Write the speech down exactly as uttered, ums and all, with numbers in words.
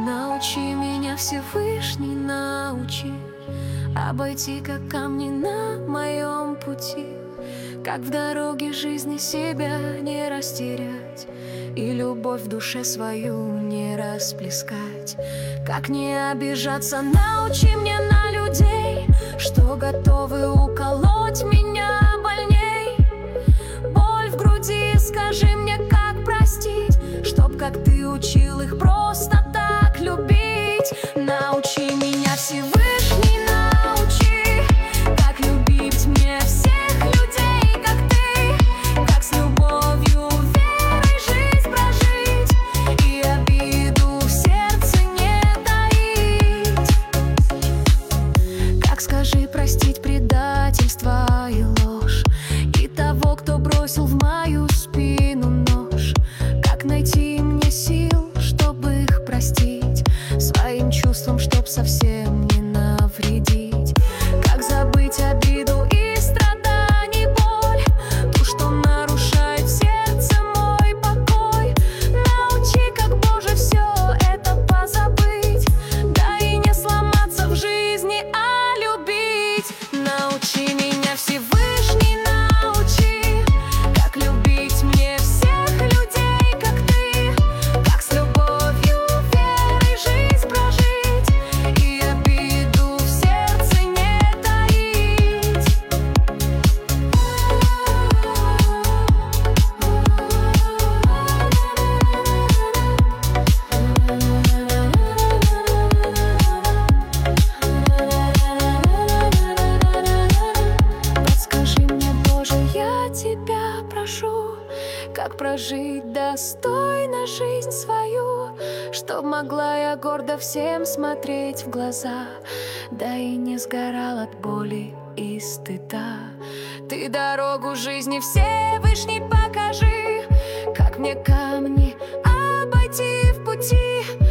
Научи меня, Всевышний, научи обойти, как камни на моем пути, как в дороге жизни себя не растерять и любовь в душе свою не расплескать. Как не обижаться, научи мне на людей, что готовы уколоть меня больней. Боль в груди, скажи мне, как простить, чтоб, как ты учил их, просто так любить. Научи меня, Всевышний, научи, как любить мне всех людей, как ты, как с любовью, верой жизнь прожить и обиду в сердце не таить. Как, скажи, простить предательство и ложь, и того, кто бросил в мою спину нож. Как найти мне сил, чтобы их простить, своим чувствам, чтоб совсем не навредить. Как забыть обиду и страданий боль, ту, что нарушает в сердце мой покой. Научи, как, Боже, все это позабыть, да и не сломаться в жизни, а любить. Научи меня, Всевышний, научи, как любить мне всех людей, как ты, как с любовью, верой жизнь прожить и обиду в сердце не таить. Подскажи мне, Боже, я тебя прошу, как прожить достойно жизнь свою, чтоб могла я гордо всем смотреть в глаза, да и не сгорал от боли и стыда. Ты дорогу жизни Всевышний покажи, как мне камни обойти в пути,